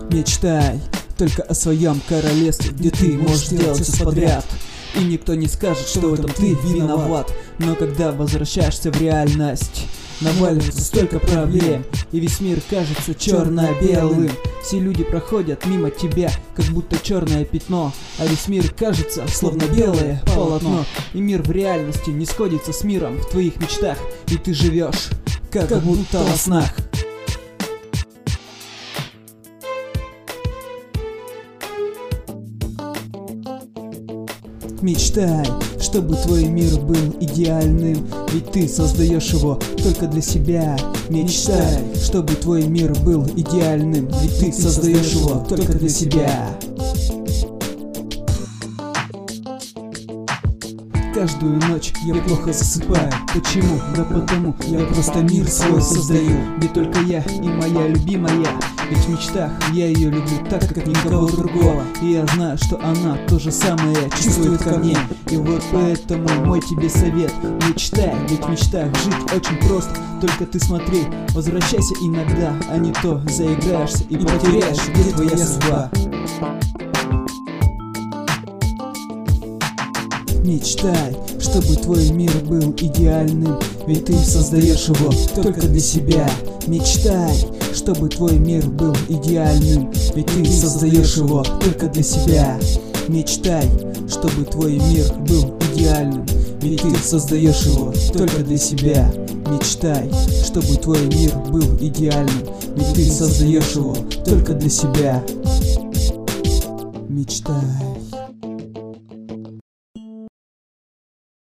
Мечтай только о своем королевстве, где ты можешь делать все подряд, и никто не скажет, что в этом ты виноват. Но когда возвращаешься в реальность, наваливается столько проблем, и весь мир кажется черно-белым. Все люди проходят мимо тебя, как будто черное пятно, а весь мир кажется словно белое полотно. И мир в реальности не сходится с миром в твоих мечтах, и ты живешь как будто во снах. Мечтай, чтобы твой мир был идеальным, ведь ты создаешь его только для себя. Мечтай, чтобы твой мир был идеальным, ведь ты создаешь его только для себя. Каждую ночь я плохо засыпаю. Почему? Да потому я просто мир свой создаю, где только я и моя любимая. Ведь в мечтах я ее люблю так, как никого другого. И я знаю, что она то же самое чувствует ко мне. И вот поэтому мой тебе совет: мечтай, ведь в мечтах жить очень просто. Только ты смотри, возвращайся иногда, а не то заиграешься и потеряешь, где твоя судьба. Мечтай, чтобы твой мир был идеальным, ведь ты создаешь его только для себя. Мечтай, чтобы твой мир был идеальным, ведь ты создаешь его только для себя. Мечтай, чтобы твой мир был идеальным, ведь ты создаешь его только для себя. Мечтай, чтобы твой мир был идеальным, ведь ты создаешь его только для себя. Мечтай.